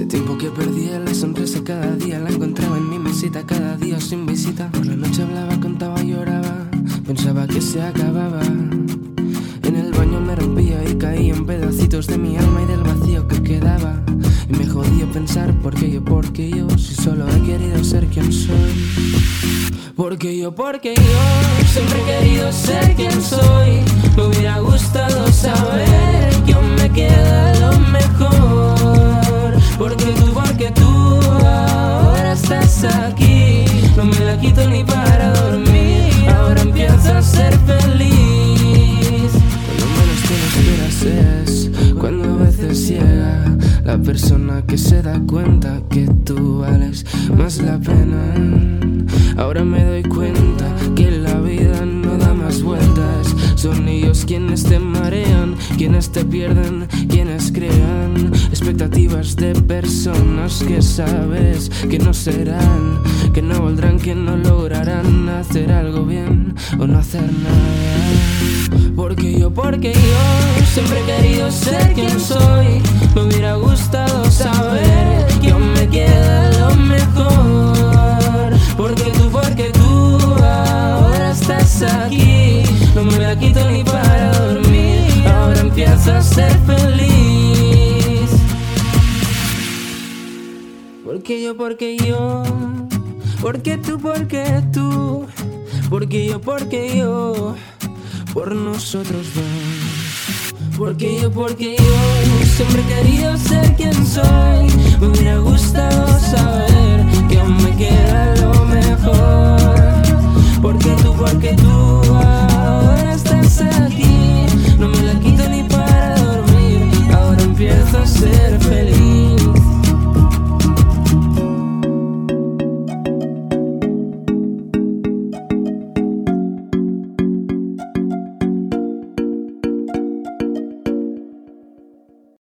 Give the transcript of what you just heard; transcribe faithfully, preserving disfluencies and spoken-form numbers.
Este tiempo que perdía, la sonrisa cada día la encontraba en mi mesita, cada día sin visita. Por la noche hablaba, contaba, lloraba, pensaba que se acababa. En el baño me rompía y caía en pedacitos de mi alma y del vacío que quedaba. Y me jodía pensar por qué yo, por qué yo, si solo he querido ser quien soy. Porque yo, porque yo siempre he querido ser quien soy. Me hubiera gustado saber que aún me queda lo mejor. Porque tú, porque tú ahora estás aquí. No me la quito ni para dormir. Ahora empiezo a ser feliz. Cuando menos te lo esperas es cuando a veces llega la persona que se da cuenta que tú vales más la pena. Ahora me doy cuenta que la vida no da más vueltas. Son ellos quienes te marean, quienes te pierden, quienes crean expectativas de personas que sabes que no serán, que no valdrán, que no lograrán hacer algo bien o no hacer nada. Porque yo, porque yo siempre he querido ser quien soy. Me hubiera gustado saber que aún me queda lo mejor. Porque tú, porque tú ahora estás aquí. No me la quito ni para dormir. Ahora empiezo a ser feliz. Porque yo, porque yo. Porque tú, porque tú. Porque yo, porque yo. Por nosotros dos. Porque yo, porque yo siempre he querido ser quien soy. Me hubiera gustado saber que aún me queda lo mejor. Porque tú, porque tú